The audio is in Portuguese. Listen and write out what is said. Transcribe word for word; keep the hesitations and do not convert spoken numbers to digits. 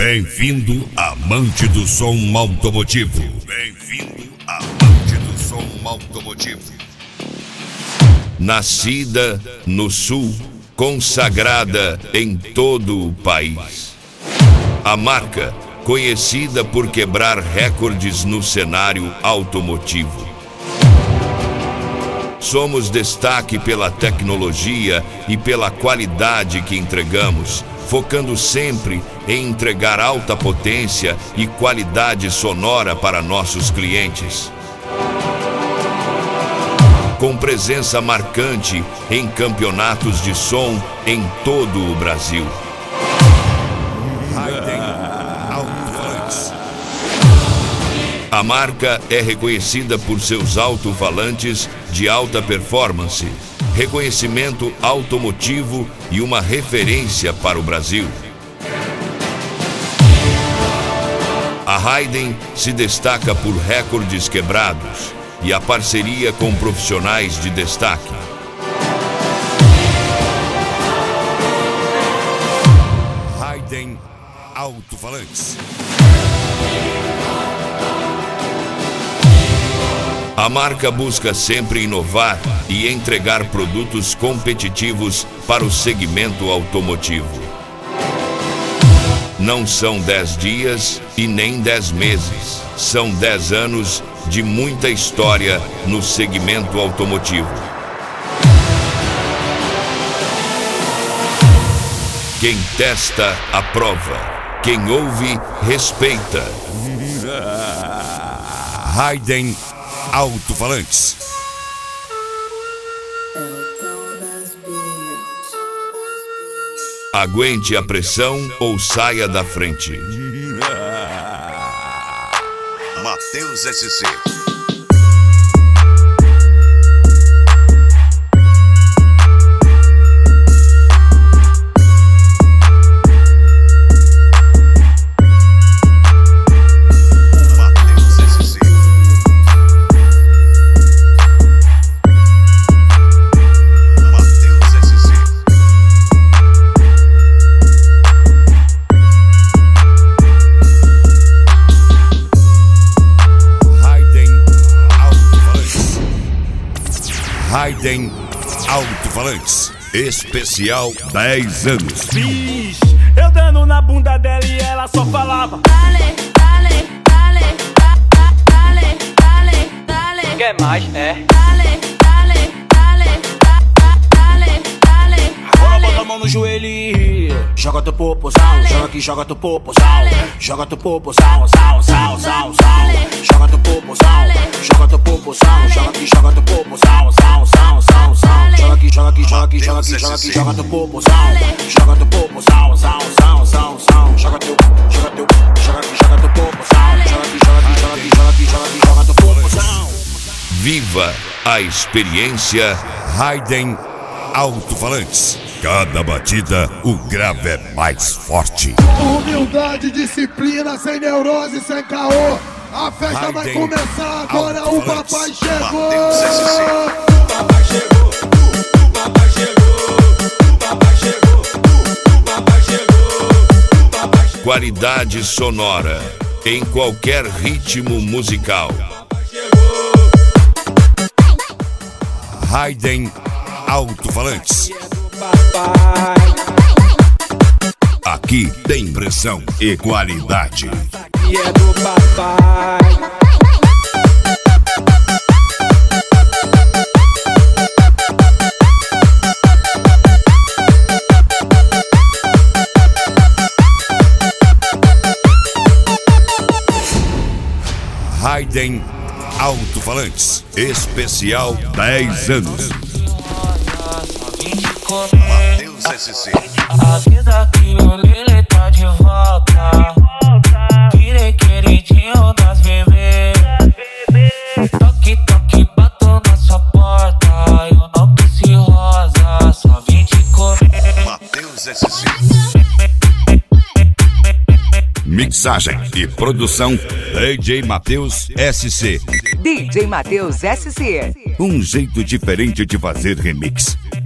Bem-vindo, amante do som automotivo. Bem-vindo, amante do som automotivo. Nascida no Sul, consagrada em todo o país. A marca, conhecida por quebrar recordes no cenário automotivo. Somos destaque pela tecnologia e pela qualidade que entregamos, focando sempre em entregar alta potência e qualidade sonora para nossos clientes. Com presença marcante em campeonatos de som em todo o Brasil. A marca é reconhecida por seus alto-falantes de alta performance, reconhecimento automotivo e uma referência para o Brasil. A Hayden se destaca por recordes quebrados e a parceria com profissionais de destaque. Hayden Alto-Falantes. A marca busca sempre inovar e entregar produtos competitivos para o segmento automotivo. Não são dez dias e nem dez meses, são dez anos de muita história no segmento automotivo. Quem testa, aprova. Quem ouve, respeita. Hayden Alto-Falantes. Aguente a pressão ou saia da frente. Matheus S C. Hayden Alto-Falantes. Especial dez anos. Bicho, eu dando na bunda dela e ela só falava Dale, dale, dale, dale, dale, dale. Quer mais, é? Dale, dale, dale, dale, dale. Agora bota a mão no joelho e joga teu popozão, joga aqui, joga teu popozão, joga teu popozão, sal, sal, sal, sal. Joga teu popozão, joga teu popozão, joga aqui, joga teu popozão, sal, sal, sal, sal. Joga aqui, joga aqui, joga aqui, joga aqui, joga aqui, joga teu popozão, joga teu popozão, sal, sal, sal, sal. Joga teu, joga teu, joga aqui, joga teu popozão, joga aqui, joga aqui, joga aqui, joga aqui, joga aqui, joga teu popozão. Viva a experiência Hayden Alto-Falantes. Cada batida, o grave é mais forte. Humildade, disciplina, sem neurose, sem caô. A festa Hayden vai começar agora, o papai chegou. O papai chegou, o papai chegou, o papai chegou, o papai chegou, o papai chegou. Qualidade sonora em qualquer ritmo musical. Hayden Alto-Falantes. Aqui tem pressão e qualidade. E é do papai. Hayden Alto-Falantes. Especial dez anos. Matheus S C. A vida que o Lili tá de volta. Virei queridinho das bebê. Toque, toque, bato na sua porta. Eu não quis rosa, só vim te comer. Matheus S C. Mixagem e produção D J Matheus S C. D J Matheus S C. Um jeito diferente de fazer remix.